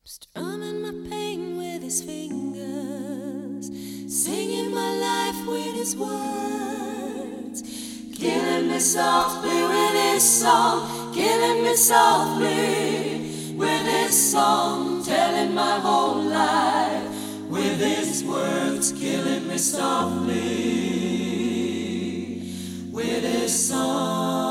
Strumming my pain with his fingers, singing my life with his words, killing me softly with his song, killing me softly with his song, telling my whole life with his words, killing me softly with his song.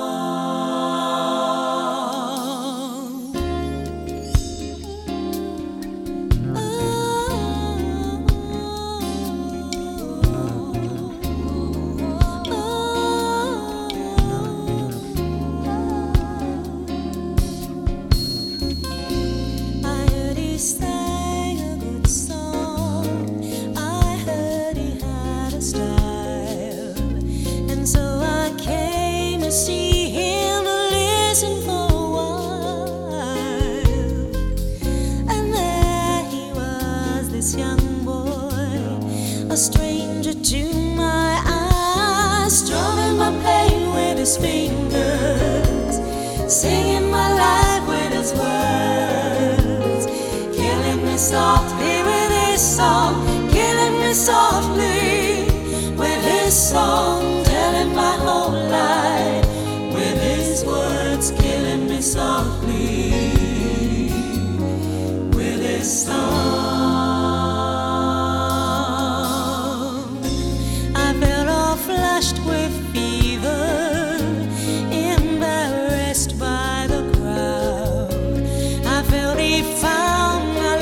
Sang a good song. I heard he had a style, and so I came to see him, to listen for a while. And there he was, this young boy, a stranger to my eyes, strumming my pain with his fingers, singing my life with his words, softly with his song, killing me softly with his song, telling my whole life with his words, killing me softly with his song. I felt all flushed with fever, embarrassed by the crowd. I felt he found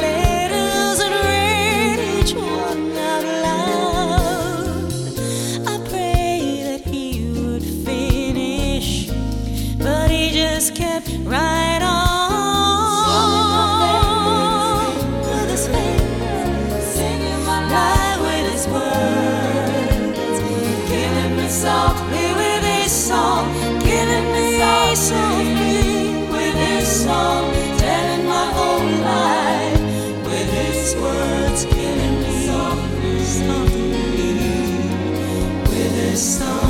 kept right on with his fingers, singing my life with his words, killing me softly with his song, killing me softly with his song, telling my whole life with his words, killing me softly with his song.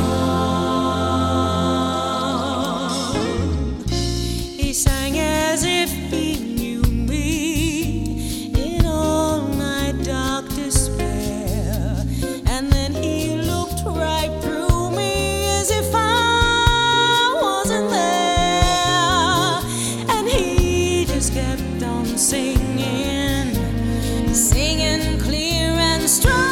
He sang as if he knew me in all my dark despair, and then he looked right through me as if I wasn't there, and he just kept on singing, singing clear and strong.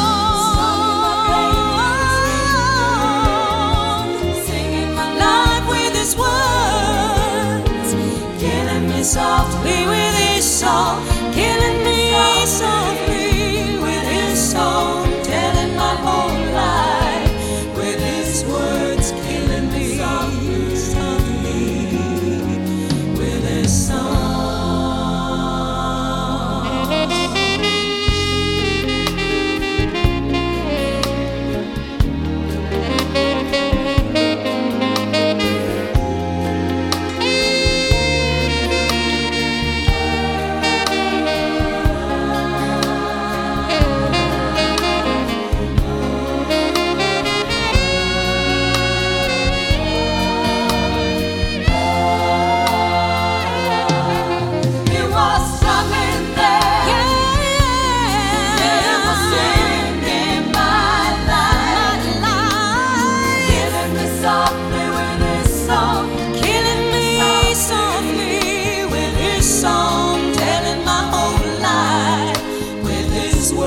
Softly with his song, killing me softly with his song, telling my whole life with his words, killing me softly with his song.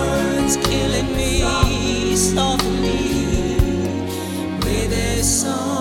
Killing me softly with his song.